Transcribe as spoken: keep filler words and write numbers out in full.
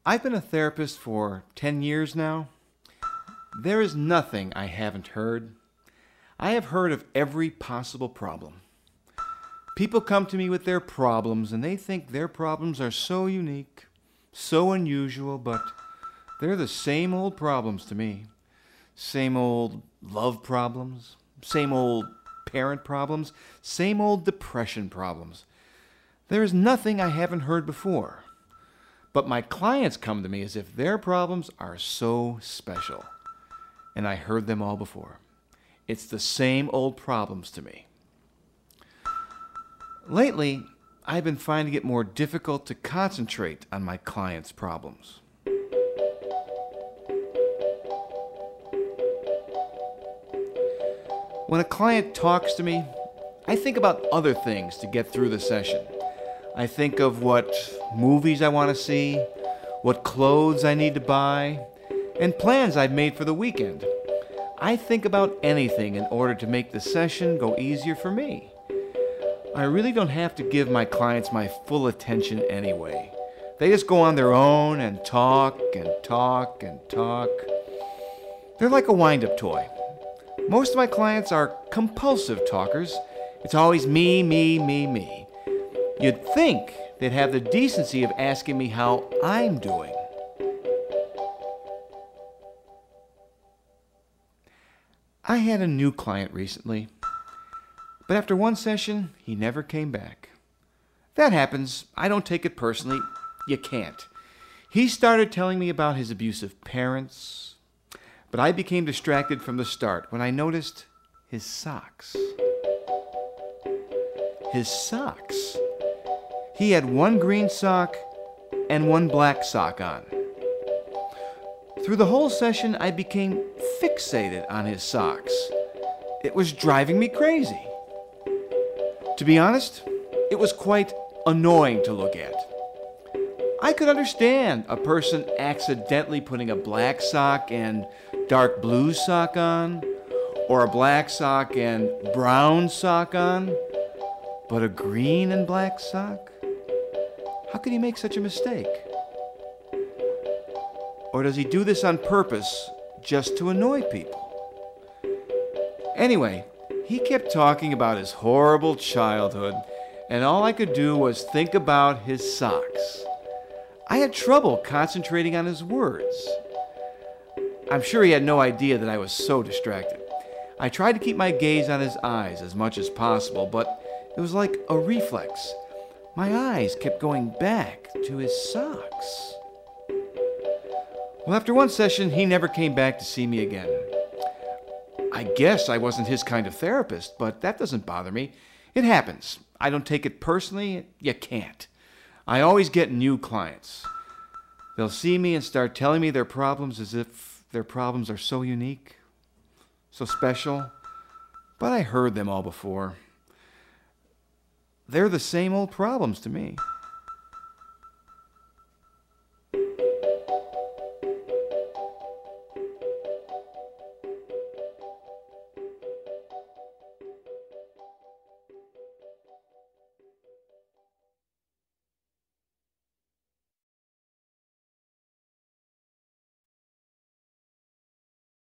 I've been a therapist for ten years now. There is nothing I haven't heard. I have heard of every possible problem. People come to me with their problems and they think their problems are so unique, so unusual, but they're the same old problems to me. Same old love problems, same old parent problems, same old depression problems. There is nothing I haven't heard before. But my clients come to me as if their problems are so special. And I heard them all before. It's the same old problems to me. Lately, I've been finding it more difficult to concentrate on my clients' problems. When a client talks to me, I think about other things to get through the session. I think of what movies I want to see, what clothes I need to buy, and plans I've made for the weekend. I think about anything in order to make the session go easier for me. I really don't have to give my clients my full attention anyway. They just go on their own and talk and talk and talk. They're like a wind-up toy. Most of my clients are compulsive talkers. It's always me, me, me, me. You'd think they'd have the decency of asking me how I'm doing. I had a new client recently, but after one session, he never came back. That happens. I don't take it personally. You can't. He started telling me about his abusive parents, but I became distracted from the start when I noticed his socks. His socks. He had one green sock and one black sock on. Through the whole session, I became fixated on his socks. It was driving me crazy. To be honest, it was quite annoying to look at. I could understand a person accidentally putting a black sock and dark blue sock on, or a black sock and brown sock on, but a green and black sock? How could he make such a mistake? Or does he do this on purpose just to annoy people? Anyway, he kept talking about his horrible childhood, and all I could do was think about his socks. I had trouble concentrating on his words. I'm sure he had no idea that I was so distracted. I tried to keep my gaze on his eyes as much as possible, but it was like a reflex. My eyes kept going back to his socks. Well, after one session, he never came back to see me again. I guess I wasn't his kind of therapist, but that doesn't bother me. It happens. I don't take it personally. You can't. I always get new clients. They'll see me and start telling me their problems as if their problems are so unique, so special. But I heard them all before. They're the same old problems to me.